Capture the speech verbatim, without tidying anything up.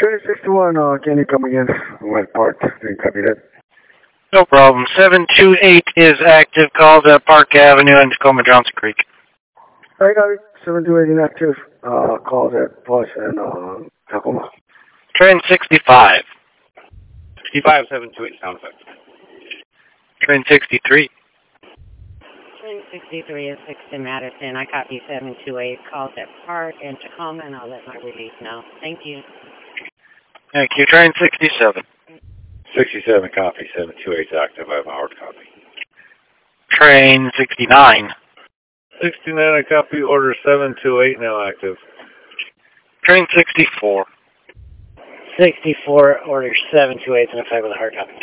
Train sixty-one, uh, can you come again? Went Park, didn't copy that. No problem. seven two eight is active. Calls at Park Avenue and Tacoma Johnson Creek. I got it. seven two eight inactive. Uh, calls at Push and uh, Tacoma. Train sixty-five. sixty-five, seven two eight, sound effect. Train sixty-three. Train sixty-three is six to Madison. I copy seven two eight. Calls at Park and Tacoma, and I'll let my release know. Thank you. Thank you. Train sixty-seven. sixty-seven, copy. seven two eight is active. I have a hard copy. Train sixty-nine. sixty-nine, I copy. Order seven two eight, now active. Train sixty-four. sixty-four, order seven two eight, and effect with a hard copy.